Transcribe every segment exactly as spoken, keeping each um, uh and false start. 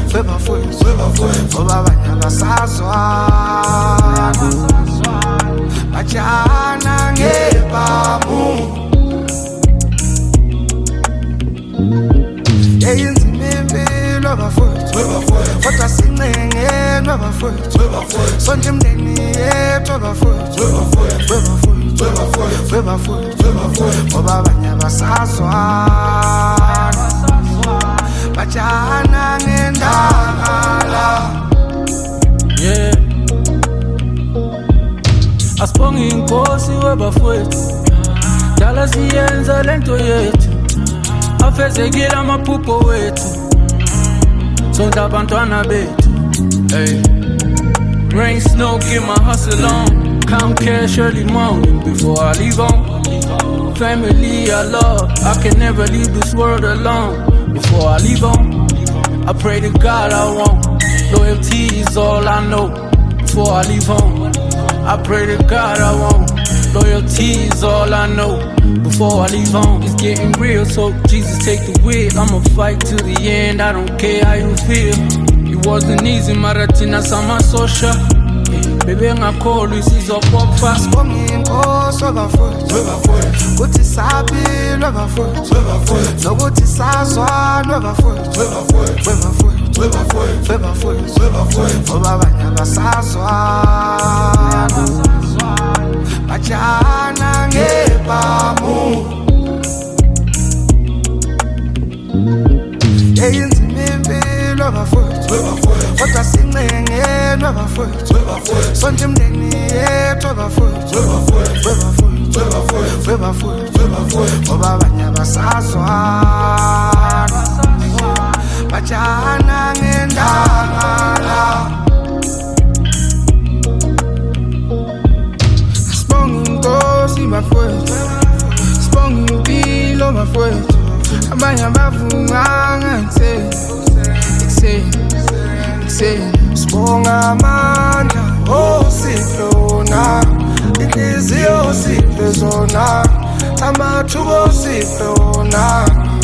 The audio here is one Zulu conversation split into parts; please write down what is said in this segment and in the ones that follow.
webafowethu ngoba abanye abasazwana bajana ngebamu eyinzima impilo bafowethu kodwa sincenge bafowethu sonke imndeni yethu bafowethu webafowethu ngoba abanye abasazwana bajana ngendala. Yeah, asibonge inkosi webafowethu dala siyenza lento yethu afezekile amaphupho wethu sonke abantwana bethu. Hey, rain, snow, get my hustle on, count cash early morning before I leave home. Family I love, I can never leave this world alone. Before I leave home, I pray to God I won't. Loyalty is all I know. Before I leave home, I pray to God I won't. Loyalty is all I know. Before I leave home, it's getting real, so Jesus take the wheel. I'ma fight to the end, I don't care how you feel. It wasn't easy, marathina sama social. Baby ngakholwa isizopopha. Sibonge inkosi webafowethu kuthi saphila bafowethu nokuthi sazwana webafowethu webafowethu ngoba abanye abasazwana bajana ngebamu eyinzima impilo bafowethu kodwa sincenge bafowethu sonke imndeni yethu bafowethu webafowethu ngoba abanye abasazwana bajana ngendala. Sibonge inkosi bafowethu sibonge impilo bafowethu abanye abavunganga ekuseni ekuseni sibonga amandla osifuna inhliziyo siphe zona amathuba siphe wona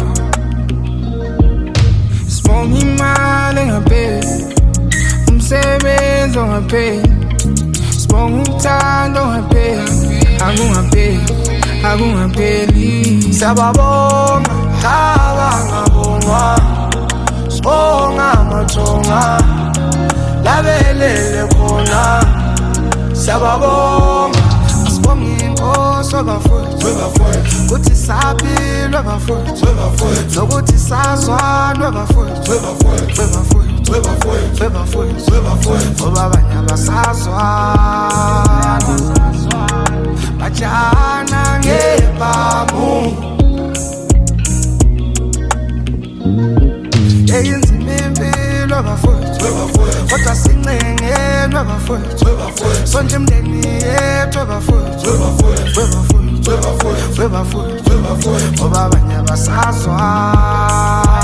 sibonga imali engapheli umsebenzi ongapheli sibonga uthando ongapheli akungapheli akungapheli siyababonga abangabonwa sibonga amathonga labelele khona siyababonga sibonge inkosi webafowethu kuthi saphila bafowethu nokuthi sazwana bafowethu webafowethu ngoba abanye abasazwana bajana ngebamu eyinzima impilo bafowethu kodwa sincenge bafowethu sonke imndeni yethu bafowethu webafowethu ngoba abanye abasazwana